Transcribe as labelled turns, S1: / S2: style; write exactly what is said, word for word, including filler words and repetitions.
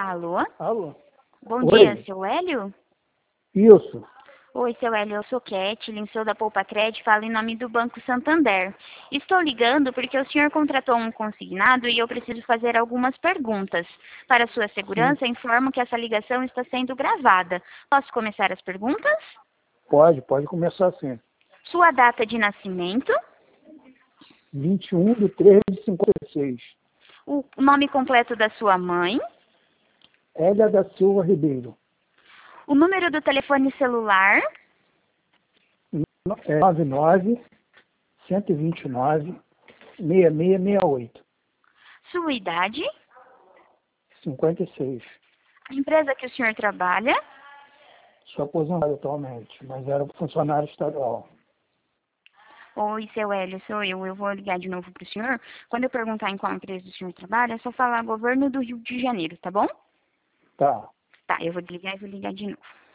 S1: Alô?
S2: Alô?
S1: Bom
S2: Oi.
S1: dia, seu Hélio?
S2: Isso.
S1: Oi, seu Hélio, eu sou Kathleen, sou da Poupa Cred, falo em nome do Banco Santander. Estou ligando porque o senhor contratou um consignado e eu preciso fazer algumas perguntas. Para sua
S2: Sim.
S1: segurança, informo que essa ligação está sendo gravada. Posso começar as perguntas?
S2: Pode, pode começar assim.
S1: Sua data de nascimento,
S2: vinte e um de três de cinquenta e seis.
S1: o nome completo da sua mãe,
S2: Hélia da Silva Ribeiro.
S1: o número do telefone celular,
S2: É nove nove, um dois nove, seis seis seis oito.
S1: sua idade,
S2: cinquenta e seis.
S1: a empresa que o senhor trabalha,
S2: Sou aposentado atualmente, mas era funcionário estadual.
S1: Oi, seu Hélio, sou eu. Eu vou ligar de novo para o senhor. Quando eu perguntar em qual empresa o senhor trabalha, é só falar governo do Rio de Janeiro, tá bom?
S2: Tá.
S1: Tá, eu vou desligar e vou ligar de novo.